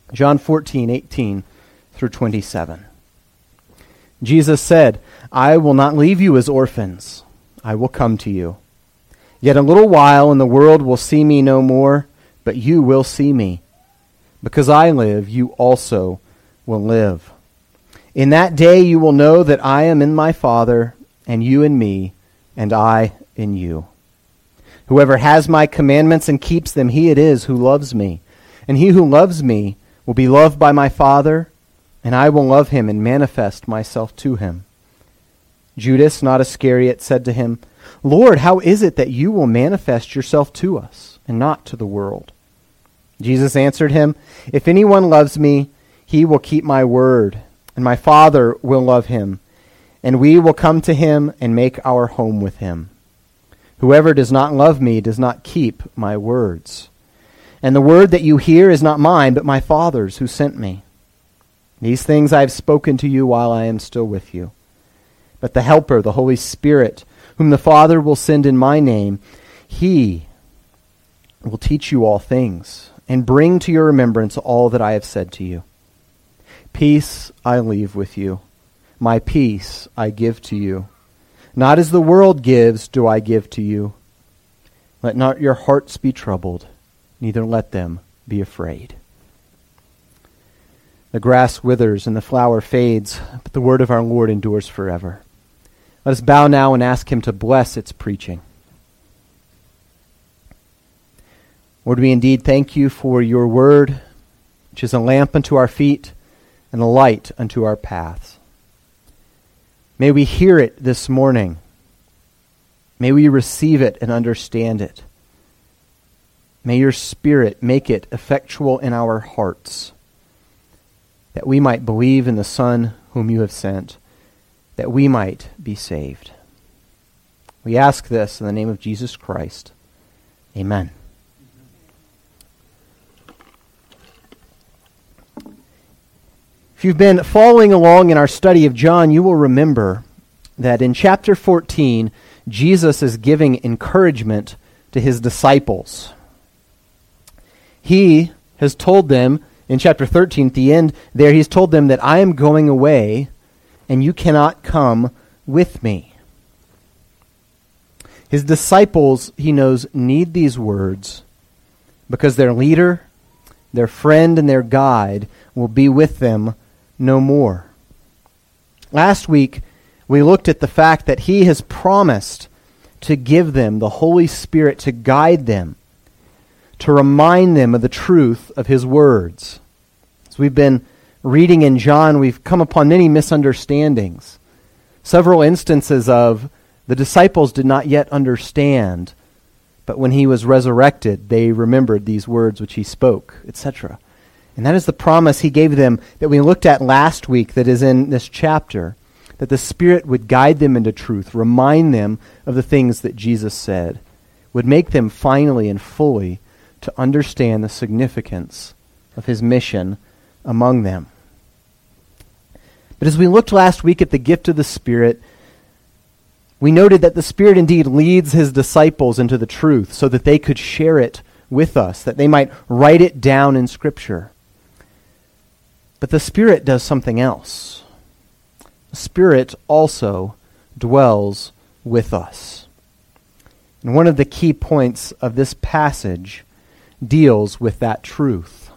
John 14:18 through 27. Jesus said, "I will not leave you as orphans. I will come to you. Yet a little while and the world will see me no more, but you will see me. Because I live, you also will live. In that day you will know that I am in my Father, and you in me, and I in you. Whoever has my commandments and keeps them, he it is who loves me. And he who loves me will be loved by my Father, and I will love him and manifest myself to him." Judas, not Iscariot, said to him, "Lord, how is it that you will manifest yourself to us and not to the world?" Jesus answered him, "If anyone loves me, he will keep my word, and my Father will love him, and we will come to him and make our home with him. Whoever does not love me does not keep my words. And the word that you hear is not mine, but my Father's who sent me. These things I have spoken to you while I am still with you. But the Helper, the Holy Spirit, whom the Father will send in my name, he will teach you all things and bring to your remembrance all that I have said to you. Peace I leave with you. My peace I give to you. Not as the world gives do I give to you. Let not your hearts be troubled, neither let them be afraid." The grass withers and the flower fades, but the word of our Lord endures forever. Let us bow now and ask him to bless its preaching. Lord, we indeed thank you for your word, which is a lamp unto our feet and a light unto our paths. May we hear it this morning. May we receive it and understand it. May your Spirit make it effectual in our hearts, that we might believe in the Son whom you have sent, that we might be saved. We ask this in the name of Jesus Christ. Amen. If you've been following along in our study of John, you will remember that in chapter 14, Jesus is giving encouragement to his disciples. He has told them, in chapter 13, at the end there, he's told them that I am going away and you cannot come with me. His disciples, he knows, need these words because their leader, their friend, and their guide will be with them no more. Last week, we looked at the fact that he has promised to give them the Holy Spirit to guide them, to remind them of the truth of his words. As we've been reading in John, we've come upon many misunderstandings. Several instances of the disciples did not yet understand, but when he was resurrected, they remembered these words which he spoke, etc. And that is the promise he gave them that we looked at last week that is in this chapter, that the Spirit would guide them into truth, remind them of the things that Jesus said, would make them finally and fully to understand the significance of his mission among them. But as we looked last week at the gift of the Spirit, we noted that the Spirit indeed leads his disciples into the truth so that they could share it with us, that they might write it down in Scripture. But the Spirit does something else. The Spirit also dwells with us. And one of the key points of this passage deals with that truth.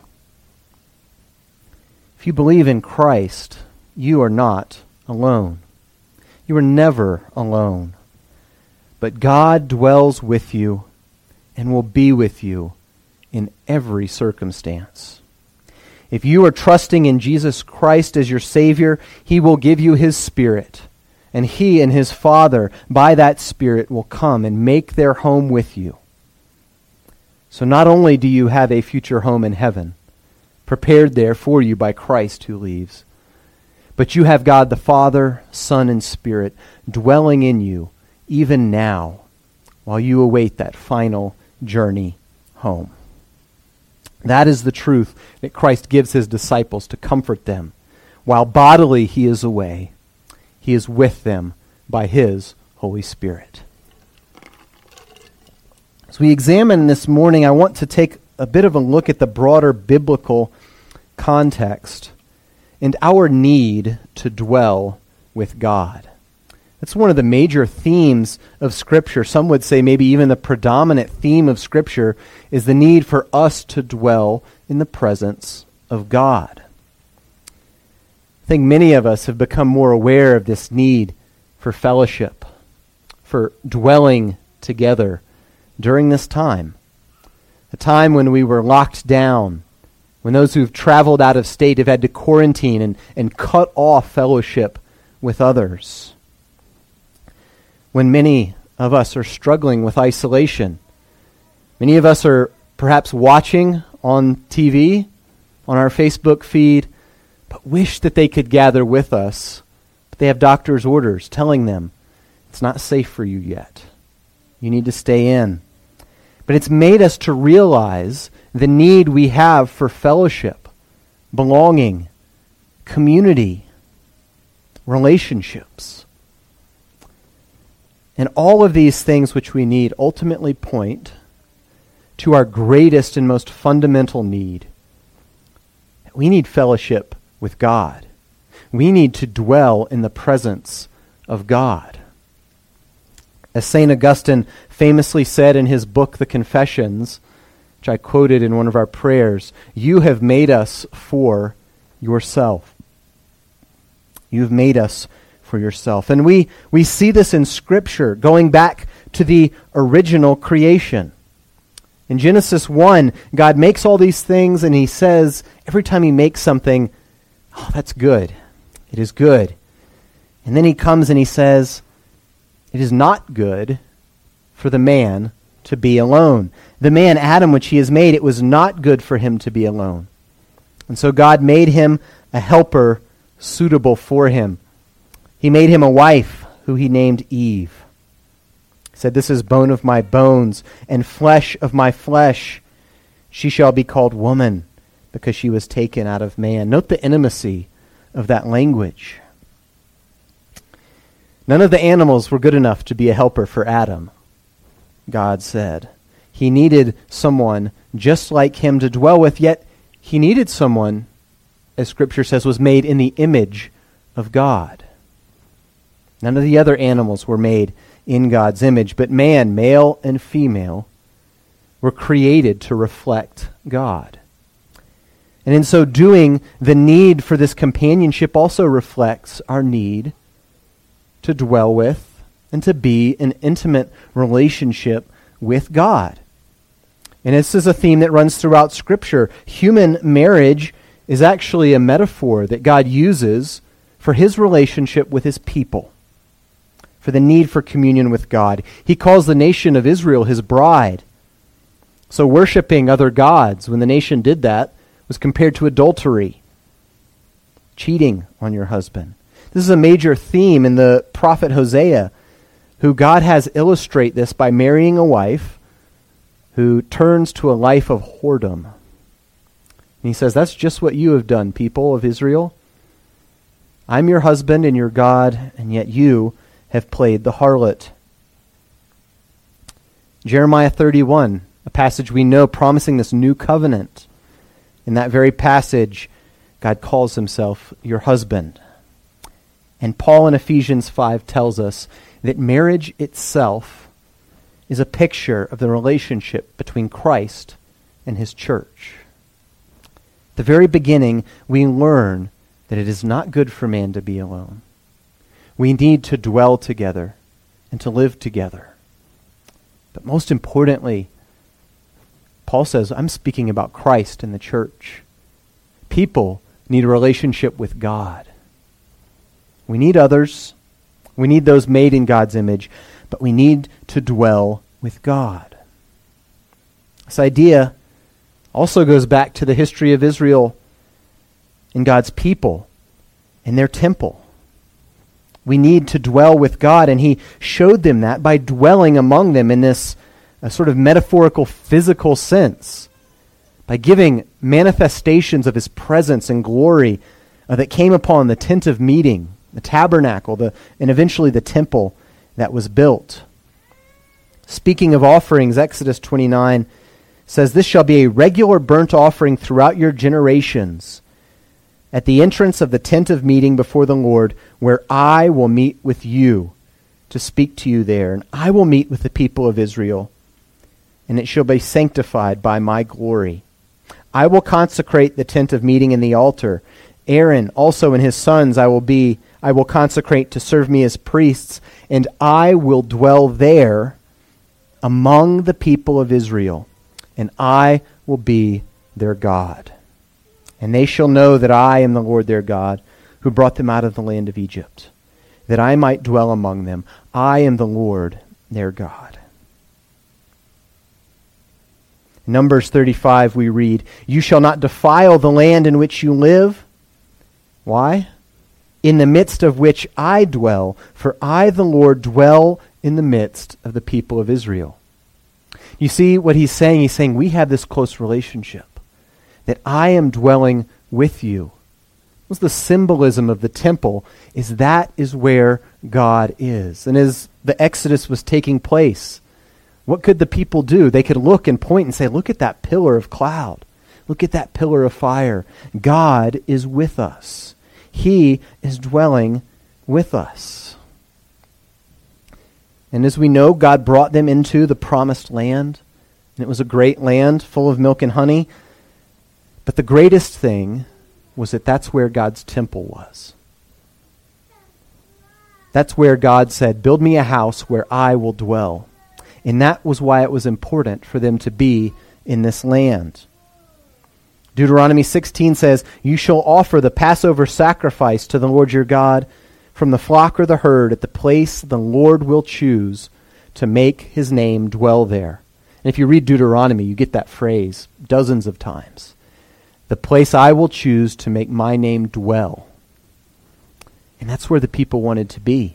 If you believe in Christ, you are not alone. You are never alone. But God dwells with you and will be with you in every circumstance. If you are trusting in Jesus Christ as your Savior, he will give you his Spirit. And he and his Father, by that Spirit, will come and make their home with you. So not only do you have a future home in heaven, prepared there for you by Christ who leaves, but you have God the Father, Son, and Spirit dwelling in you even now while you await that final journey home. That is the truth that Christ gives his disciples to comfort them. While bodily he is away, he is with them by his Holy Spirit. As we examine this morning, I want to take a bit of a look at the broader biblical context, and our need to dwell with God. That's one of the major themes of Scripture. Some would say maybe even the predominant theme of Scripture is the need for us to dwell in the presence of God. I think many of us have become more aware of this need for fellowship, for dwelling together during this time. A time when we were locked down, when those who've traveled out of state have had to quarantine and cut off fellowship with others. When many of us are struggling with isolation. Many of us are perhaps watching on TV, on our Facebook feed, but wish that they could gather with us. But they have doctor's orders telling them, it's not safe for you yet. You need to stay in. But it's made us to realize the need we have for fellowship, belonging, community, relationships. And all of these things which we need ultimately point to our greatest and most fundamental need. We need fellowship with God. We need to dwell in the presence of God. As St. Augustine famously said in his book, The Confessions, which I quoted in one of our prayers, you have made us for yourself. You've made us for yourself. And we see this in Scripture, going back to the original creation. In Genesis 1, God makes all these things, and he says, every time he makes something, oh, that's good. It is good. And then he comes and he says, it is not good for the man to be alone. The man, Adam, which he has made, it was not good for him to be alone. And so God made him a helper suitable for him. He made him a wife who he named Eve. He said, this is bone of my bones and flesh of my flesh. She shall be called woman because she was taken out of man. Note the intimacy of that language. None of the animals were good enough to be a helper for Adam, God said. He needed someone just like him to dwell with, yet he needed someone, as Scripture says, was made in the image of God. None of the other animals were made in God's image, but man, male and female, were created to reflect God. And in so doing, the need for this companionship also reflects our need to dwell with and to be in intimate relationship with God. And this is a theme that runs throughout Scripture. Human marriage is actually a metaphor that God uses for his relationship with his people, for the need for communion with God. He calls the nation of Israel his bride. So worshiping other gods, when the nation did that, was compared to adultery, cheating on your husband. This is a major theme in the prophet Hosea, who God has illustrate this by marrying a wife who turns to a life of whoredom. And he says, that's just what you have done, people of Israel. I'm your husband and your God, and yet you have played the harlot. Jeremiah 31, a passage we know promising this new covenant. In that very passage, God calls himself your husband. And Paul in Ephesians 5 tells us that marriage itself is a picture of the relationship between Christ and his church. At the very beginning, we learn that it is not good for man to be alone. We need to dwell together and to live together. But most importantly, Paul says, I'm speaking about Christ and the church. People need a relationship with God. We need others. We need those made in God's image, but we need to dwell with God. This idea also goes back to the history of Israel and God's people and their temple. We need to dwell with God, and he showed them that by dwelling among them in this sort of metaphorical, physical sense, by giving manifestations of his presence and glory that came upon the tent of meeting, the tabernacle, and eventually the temple that was built. Speaking of offerings, Exodus 29 says, "This shall be a regular burnt offering throughout your generations, at the entrance of the tent of meeting before the Lord, where I will meet with you to speak to you there, and I will meet with the people of Israel, and it shall be sanctified by my glory. I will consecrate the tent of meeting and the altar. Aaron also and his sons I will consecrate to serve me as priests, and I will dwell there among the people of Israel, and I will be their God. And they shall know that I am the Lord their God, who brought them out of the land of Egypt, that I might dwell among them. I am the Lord their God." In Numbers 35 we read, "You shall not defile the land in which you live." Why? "In the midst of which I dwell, for I, the Lord, dwell in the midst of the people of Israel." You see what he's saying? He's saying we have this close relationship, that I am dwelling with you. What's the symbolism of the temple? That is where God is. And as the Exodus was taking place, what could the people do? They could look and point and say, "Look at that pillar of cloud. Look at that pillar of fire. God is with us. He is dwelling with us." And as we know, God brought them into the promised land, and it was a great land full of milk and honey. But the greatest thing was that that's where God's temple was. That's where God said, "Build me a house where I will dwell." And that was why it was important for them to be in this land. Deuteronomy 16 says, "You shall offer the Passover sacrifice to the Lord your God from the flock or the herd at the place the Lord will choose to make his name dwell there." And if you read Deuteronomy, you get that phrase dozens of times. "The place I will choose to make my name dwell." And that's where the people wanted to be.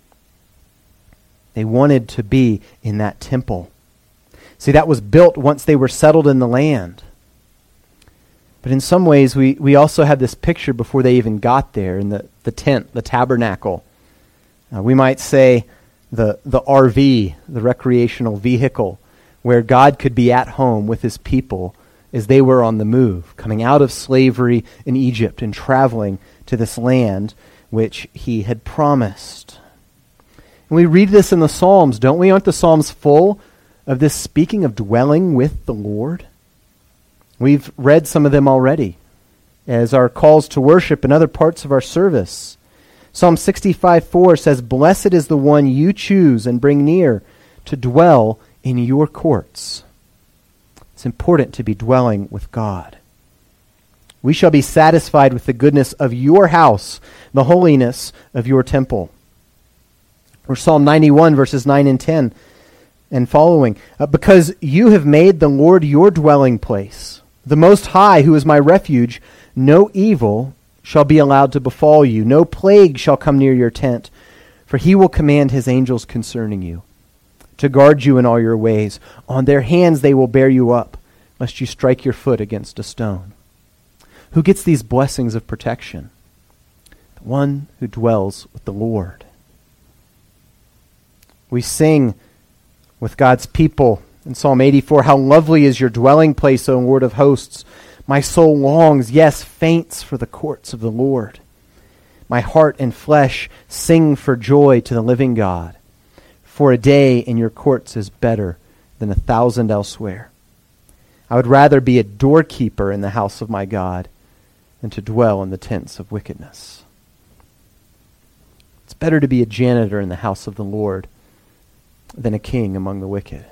They wanted to be in that temple. See, that was built once they were settled in the land. But in some ways, we also have this picture before they even got there in the tent, the tabernacle. We might say the RV, the recreational vehicle, where God could be at home with his people as they were on the move, coming out of slavery in Egypt and traveling to this land which he had promised. And we read this in the Psalms, don't we? Aren't the Psalms full of this speaking of dwelling with the Lord? We've read some of them already as our calls to worship and other parts of our service. Psalm 65:4 says, "Blessed is the one you choose and bring near to dwell in your courts." It's important to be dwelling with God. "We shall be satisfied with the goodness of your house, the holiness of your temple." Or Psalm 91 verses 9 and 10 and following. "Because you have made the Lord your dwelling place, the Most High, who is my refuge, no evil shall be allowed to befall you. No plague shall come near your tent, for he will command his angels concerning you, to guard you in all your ways. On their hands they will bear you up, lest you strike your foot against a stone." Who gets these blessings of protection? The one who dwells with the Lord. We sing with God's people in Psalm 84, "How lovely is your dwelling place, O Lord of hosts. My soul longs, yes, faints for the courts of the Lord. My heart and flesh sing for joy to the living God. For a day in your courts is better than 1,000 elsewhere. I would rather be a doorkeeper in the house of my God than to dwell in the tents of wickedness." It's better to be a janitor in the house of the Lord than a king among the wicked.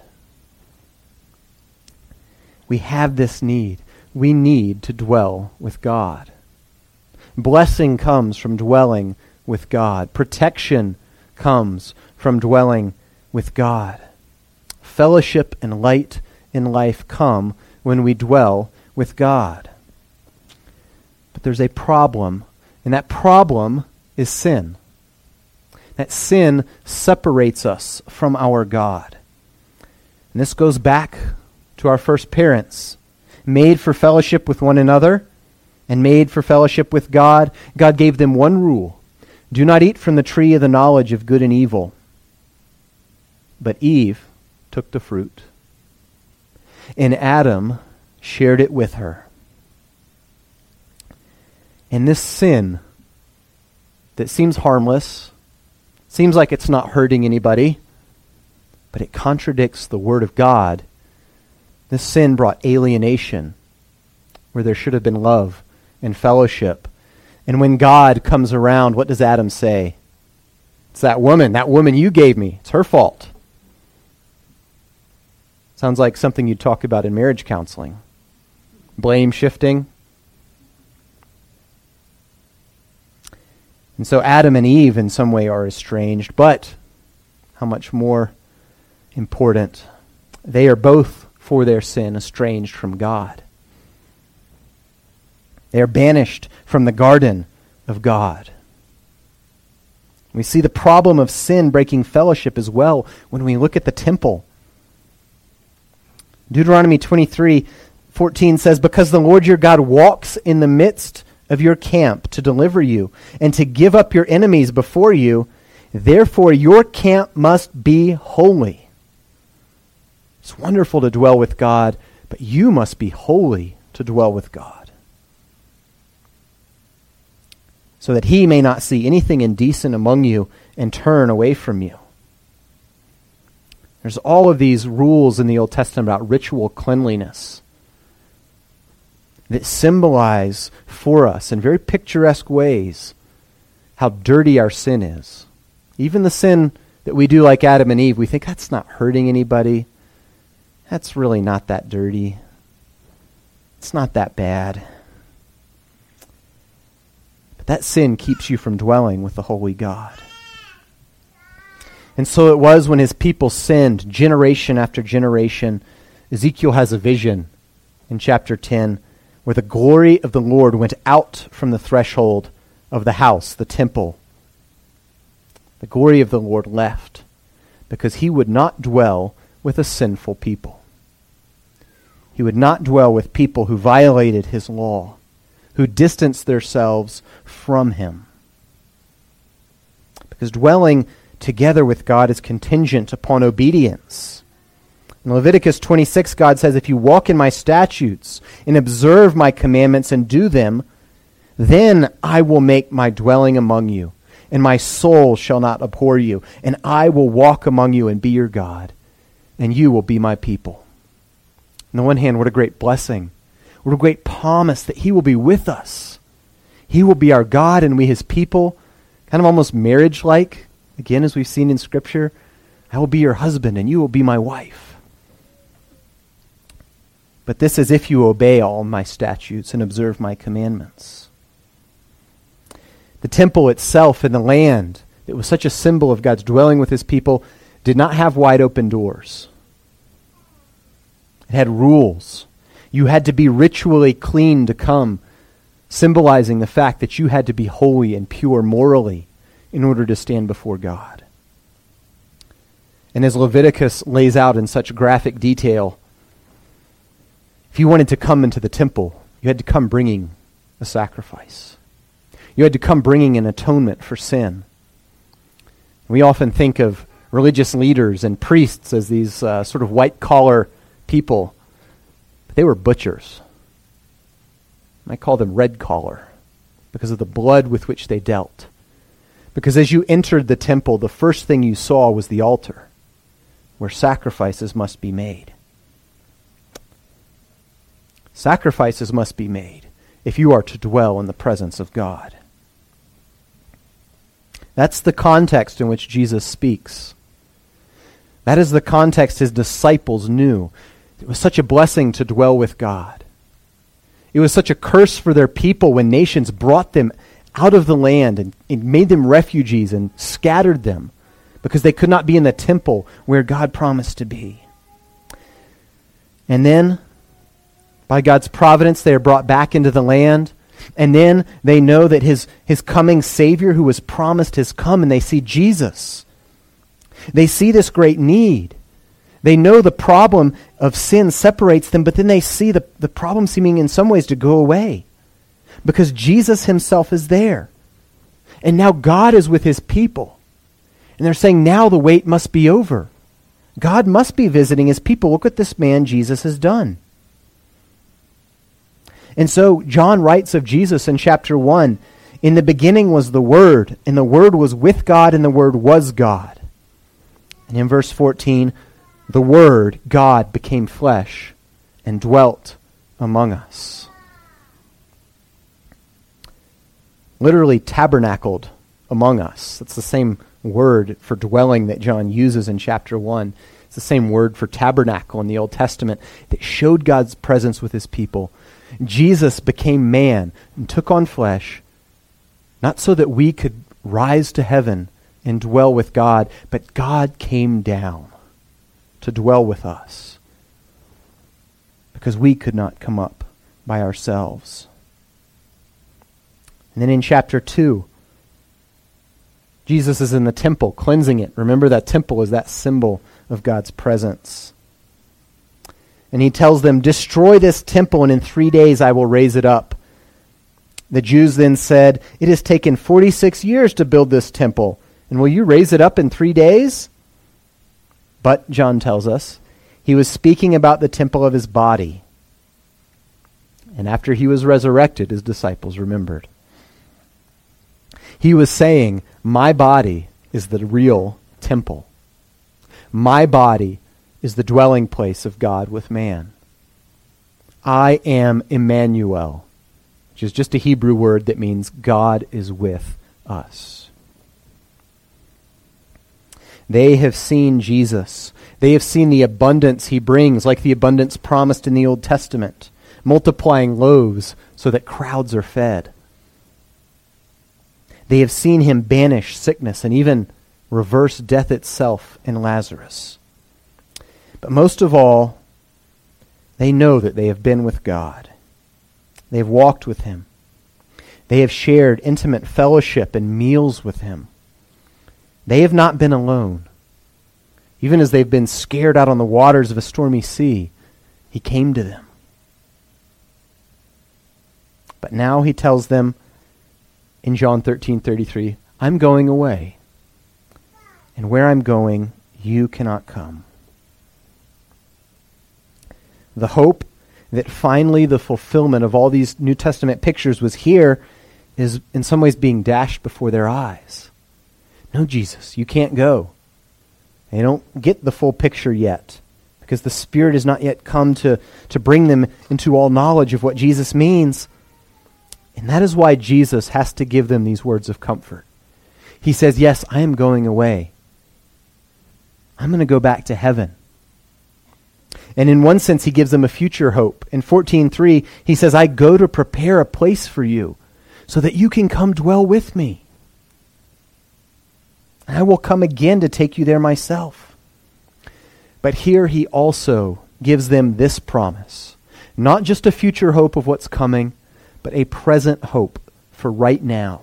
We have this need. We need to dwell with God. Blessing comes from dwelling with God. Protection comes from dwelling with God. Fellowship and light in life come when we dwell with God. But there's a problem, and that problem is sin. That sin separates us from our God. And this goes back to our first parents, made for fellowship with one another and made for fellowship with God. God gave them one rule: do not eat from the tree of the knowledge of good and evil. But Eve took the fruit. and Adam shared it with her. And this sin that seems harmless, seems like it's not hurting anybody, but it contradicts the Word of God. This sin brought alienation where there should have been love and fellowship. And when God comes around, what does Adam say? It's that woman you gave me. It's her fault. Sounds like something you'd talk about in marriage counseling. Blame shifting. And so Adam and Eve in some way are estranged, but how much more important, they are both for their sin estranged from God. They are banished from the garden of God. We see the problem of sin breaking fellowship as well when we look at the temple. Deuteronomy 23:14 says, "Because the Lord your God walks in the midst of your camp to deliver you and to give up your enemies before you, therefore your camp must be holy." It's wonderful to dwell with God, but you must be holy to dwell with God, so that he may not see anything indecent among you and turn away from you. There's all of these rules in the Old Testament about ritual cleanliness that symbolize for us in very picturesque ways how dirty our sin is. Even the sin that we do like Adam and Eve, we think that's not hurting anybody. That's really not that dirty. It's not that bad. But that sin keeps you from dwelling with the holy God. And so it was when his people sinned, generation after generation. Ezekiel has a vision in chapter 10 where the glory of the Lord went out from the threshold of the house, the temple. The glory of the Lord left because he would not dwell with a sinful people. He would not dwell with people who violated his law, who distanced themselves from him. Because dwelling together with God is contingent upon obedience. In Leviticus 26, God says, "If you walk in my statutes and observe my commandments and do them, then I will make my dwelling among you, and my soul shall not abhor you, and I will walk among you and be your God, and you will be my people." On the one hand, what a great blessing. What a great promise that he will be with us. He will be our God and we his people, kind of almost marriage-like. Again, as we've seen in Scripture, I will be your husband and you will be my wife. But this is if you obey all my statutes and observe my commandments. The temple itself and the land that was such a symbol of God's dwelling with his people did not have wide open doors. It had rules. You had to be ritually clean to come, symbolizing the fact that you had to be holy and pure morally in order to stand before God. And as Leviticus lays out in such graphic detail, if you wanted to come into the temple, you had to come bringing a sacrifice. You had to come bringing an atonement for sin. We often think of religious leaders and priests as these sort of white-collar people. But they were butchers. I call them red-collar because of the blood with which they dealt. Because as you entered the temple, the first thing you saw was the altar where sacrifices must be made. Sacrifices must be made if you are to dwell in the presence of God. That's the context in which Jesus speaks. That is the context his disciples knew. It was such a blessing to dwell with God. It was such a curse for their people when nations brought them out of the land and made them refugees and scattered them because they could not be in the temple where God promised to be. And then, by God's providence, they are brought back into the land. And then they know that his coming Savior who was promised has come, and they see Jesus. They see this great need. They know the problem of sin separates them, but then they see the problem seeming in some ways to go away because Jesus himself is there. And now God is with his people. And they're saying now the wait must be over. God must be visiting his people. Look what this man Jesus has done. And so John writes of Jesus in chapter 1, in the beginning was the Word, and the Word was with God, and the Word was God. And in verse 14, the Word, God, became flesh and dwelt among us. Literally tabernacled among us. That's the same word for dwelling that John uses in chapter 1. It's the same word for tabernacle in the Old Testament that showed God's presence with his people. Jesus became man and took on flesh, not so that we could rise to heaven and dwell with God, but God came down to dwell with us because we could not come up by ourselves. And then in chapter 2, Jesus is in the temple, cleansing it. Remember, that temple is that symbol of God's presence. And he tells them, destroy this temple, and in 3 days I will raise it up. The Jews then said, it has taken 46 years to build this temple, and will you raise it up in 3 days? But, John tells us, he was speaking about the temple of his body. And after he was resurrected, his disciples remembered. He was saying, my body is the real temple. My body is the dwelling place of God with man. I am Emmanuel, which is just a Hebrew word that means God is with us. They have seen Jesus. They have seen the abundance he brings, like the abundance promised in the Old Testament, multiplying loaves so that crowds are fed. They have seen him banish sickness and even reverse death itself in Lazarus. But most of all, they know that they have been with God. They have walked with him. They have shared intimate fellowship and meals with him. They have not been alone. Even as they've been scared out on the waters of a stormy sea, he came to them. But now he tells them in John 13:33, I'm going away, and where I'm going, you cannot come. The hope that finally the fulfillment of all these New Testament pictures was here is in some ways being dashed before their eyes. No, Jesus, you can't go. They don't get the full picture yet because the Spirit has not yet come to bring them into all knowledge of what Jesus means. And that is why Jesus has to give them these words of comfort. He says, yes, I am going away. I'm going to go back to heaven. And in one sense, he gives them a future hope. In 14:3, he says, I go to prepare a place for you so that you can come dwell with me. And I will come again to take you there myself. But here he also gives them this promise. Not just a future hope of what's coming, but a present hope for right now.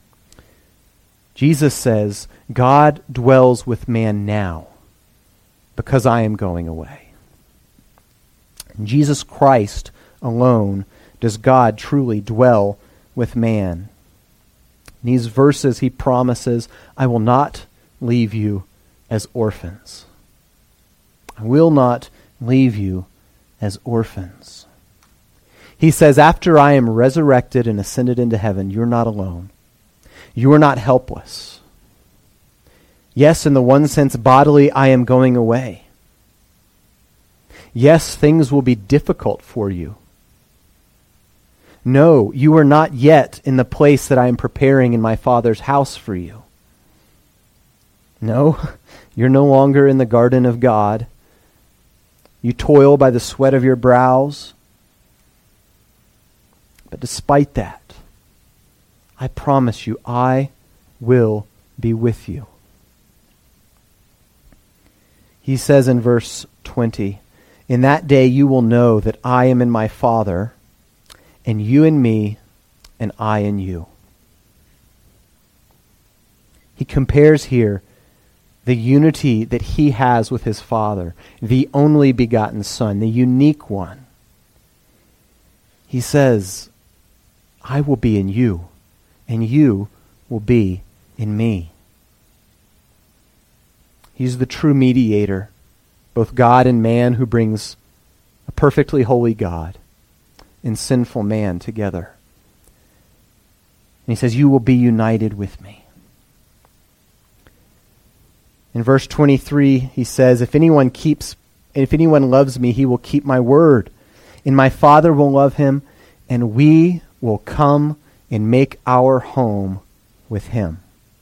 Jesus says, God dwells with man now because I am going away. In Jesus Christ alone does God truly dwell with man. In these verses he promises, I will not leave you as orphans. I will not leave you as orphans. He says, after I am resurrected and ascended into heaven, you're not alone. You are not helpless. Yes, in the one sense, bodily, I am going away. Yes, things will be difficult for you. No, you are not yet in the place that I am preparing in my Father's house for you. No, you're no longer in the garden of God. You toil by the sweat of your brows. But despite that, I promise you, I will be with you. He says in verse 20, in that day you will know that I am in my Father, and you in me, and I in you. He compares here the unity that he has with his Father, the only begotten Son, the unique one. He says, I will be in you, and you will be in me. He's the true mediator both God and man, who brings a perfectly holy God and sinful man together. And he says, you will be united with me. In verse 23, he says, if anyone loves me, he will keep my word, and my Father will love him, and we will come and make our home with him.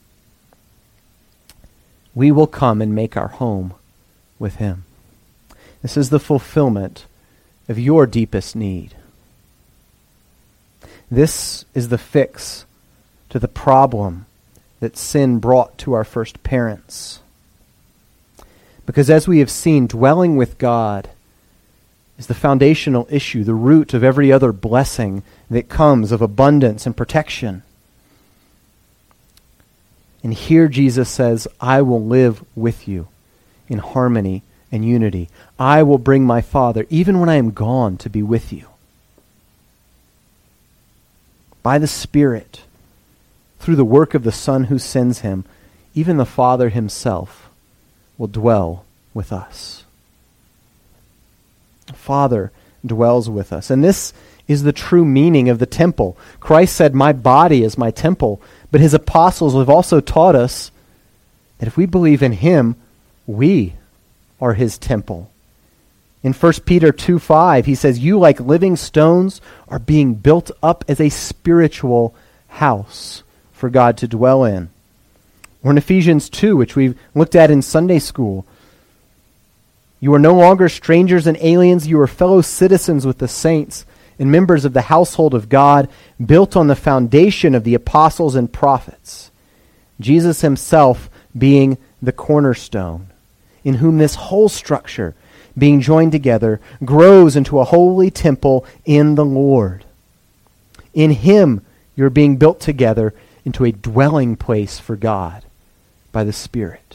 We will come and make our home with him. This is the fulfillment of your deepest need. This is the fix to the problem that sin brought to our first parents. Because as we have seen, dwelling with God is the foundational issue, the root of every other blessing that comes of abundance and protection. And here Jesus says, I will live with you in harmony and unity. I will bring my Father, even when I am gone, to be with you. By the Spirit, through the work of the Son who sends him, even the Father himself will dwell with us. The Father dwells with us. And this is the true meaning of the temple. Christ said, my body is my temple. But his apostles have also taught us that if we believe in him, we are his temple. In 1 Peter 2:5, he says, you like living stones are being built up as a spiritual house for God to dwell in. Or in Ephesians 2, which we looked at in Sunday school, you are no longer strangers and aliens, you are fellow citizens with the saints and members of the household of God, built on the foundation of the apostles and prophets, Jesus himself being the cornerstone, in whom this whole structure, being joined together, grows into a holy temple in the Lord. In him you're being built together into a dwelling place for God by the Spirit.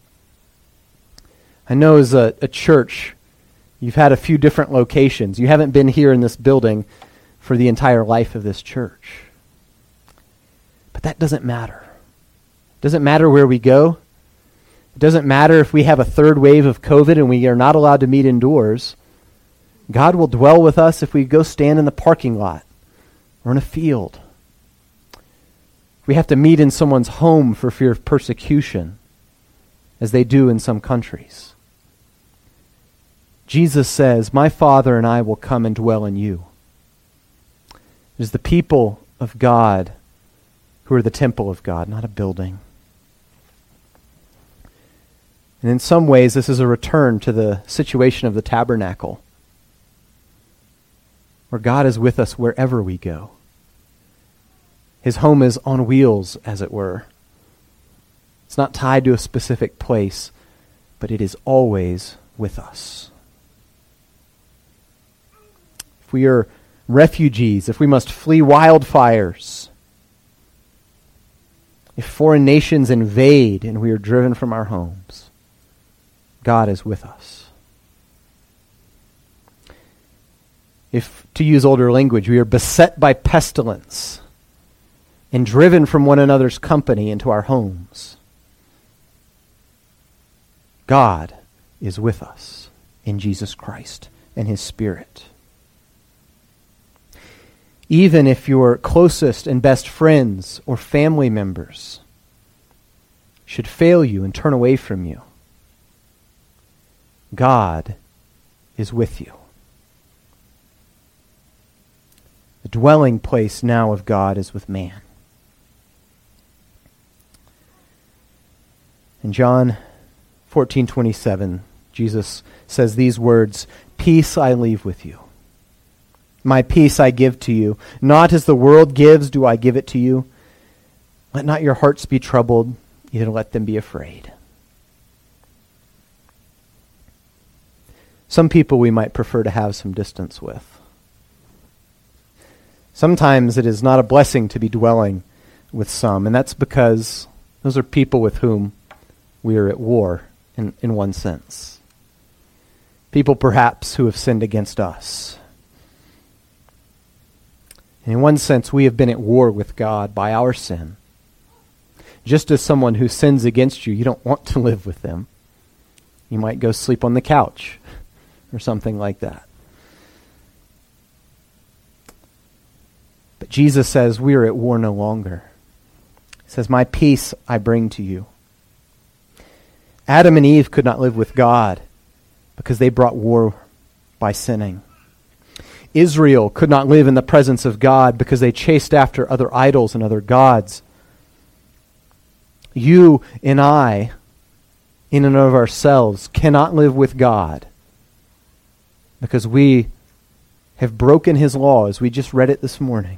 I know as a church, you've had a few different locations. You haven't been here in this building for the entire life of this church. But that doesn't matter. It doesn't matter where we go. It doesn't matter if we have a third wave of COVID and we are not allowed to meet indoors. God will dwell with us if we go stand in the parking lot or in a field. We have to meet in someone's home for fear of persecution, as they do in some countries. Jesus says, my Father and I will come and dwell in you. It is the people of God who are the temple of God, not a building. And in some ways, this is a return to the situation of the tabernacle, where God is with us wherever we go. His home is on wheels, as it were. It's not tied to a specific place, but it is always with us. If we are refugees, if we must flee wildfires, if foreign nations invade and we are driven from our homes, God is with us. If, to use older language, we are beset by pestilence and driven from one another's company into our homes, God is with us in Jesus Christ and his Spirit. Even if your closest and best friends or family members should fail you and turn away from you, God is with you. The dwelling place now of God is with man. In John 14:27, Jesus says these words, peace I leave with you. My peace I give to you. Not as the world gives do I give it to you. Let not your hearts be troubled, neither let them be afraid. Some people we might prefer to have some distance with. Sometimes it is not a blessing to be dwelling with some, and that's because those are people with whom we are at war in one sense. People perhaps who have sinned against us. And in one sense, we have been at war with God by our sin. Just as someone who sins against you, you don't want to live with them. You might go sleep on the couch or something like that. But Jesus says we are at war no longer. He says, my peace I bring to you. Adam and Eve could not live with God because they brought war by sinning. Israel could not live in the presence of God because they chased after other idols and other gods. You and I, in and of ourselves, cannot live with God because we have broken his laws. We just read it this morning.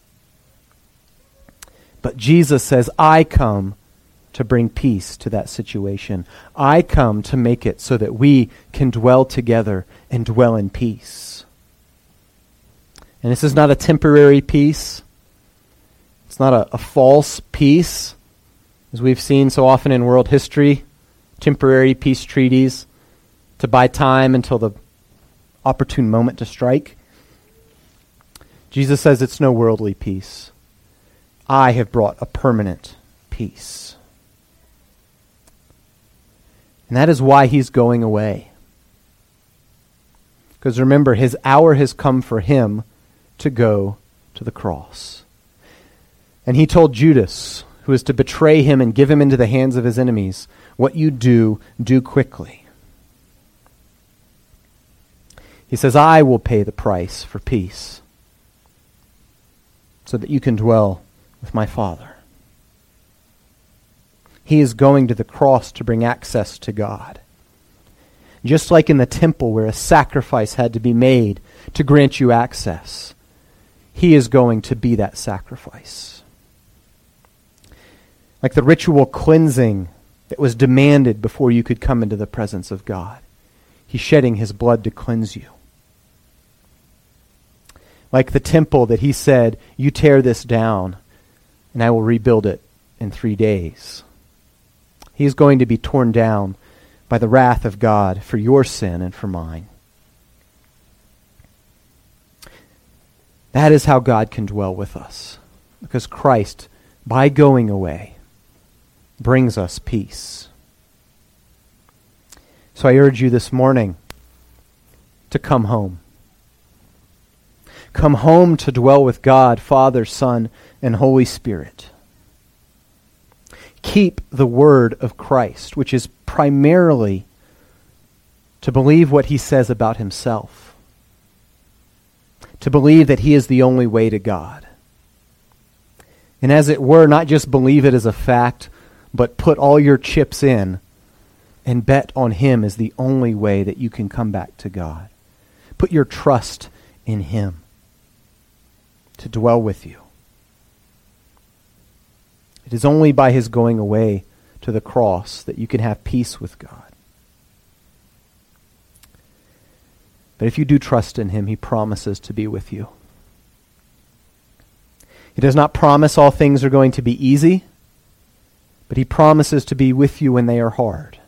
But Jesus says, I come to bring peace to that situation. I come to make it so that we can dwell together and dwell in peace. And this is not a temporary peace. It's not a false peace, as we've seen so often in world history, temporary peace treaties to buy time until the opportune moment to strike. Jesus says it's no worldly peace. I have brought a permanent peace. And that is why he's going away. Because remember, his hour has come for him to go to the cross. And he told Judas, who is to betray him and give him into the hands of his enemies, what you do, do quickly. He says, I will pay the price for peace so that you can dwell with my Father. He is going to the cross to bring access to God. Just like in the temple where a sacrifice had to be made to grant you access, he is going to be that sacrifice. Like the ritual cleansing that was demanded before you could come into the presence of God. He's shedding his blood to cleanse you. Like the temple that he said, you tear this down and I will rebuild it in 3 days. He is going to be torn down by the wrath of God for your sin and for mine. That is how God can dwell with us. Because Christ, by going away, brings us peace. So I urge you this morning to come home. Come home to dwell with God, Father, Son, and Holy Spirit. Keep the word of Christ, which is primarily to believe what he says about himself. To believe that he is the only way to God. And as it were, not just believe it as a fact, but put all your chips in and bet on him as the only way that you can come back to God. Put your trust in him to dwell with you. It is only by his going away to the cross that you can have peace with God. But if you do trust in him, he promises to be with you. He does not promise all things are going to be easy, but he promises to be with you when they are hard.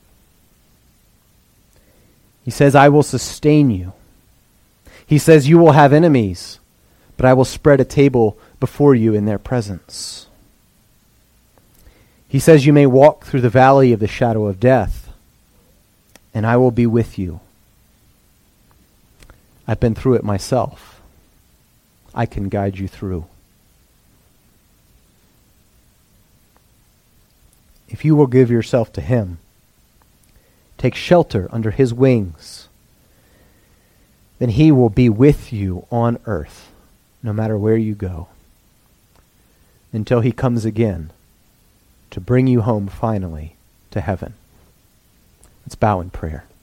He says, I will sustain you. He says, you will have enemies, but I will spread a table before you in their presence. He says, you may walk through the valley of the shadow of death, and I will be with you. I've been through it myself. I can guide you through. If you will give yourself to him, take shelter under his wings, then he will be with you on earth, no matter where you go, until he comes again to bring you home finally to heaven. Let's bow in prayer.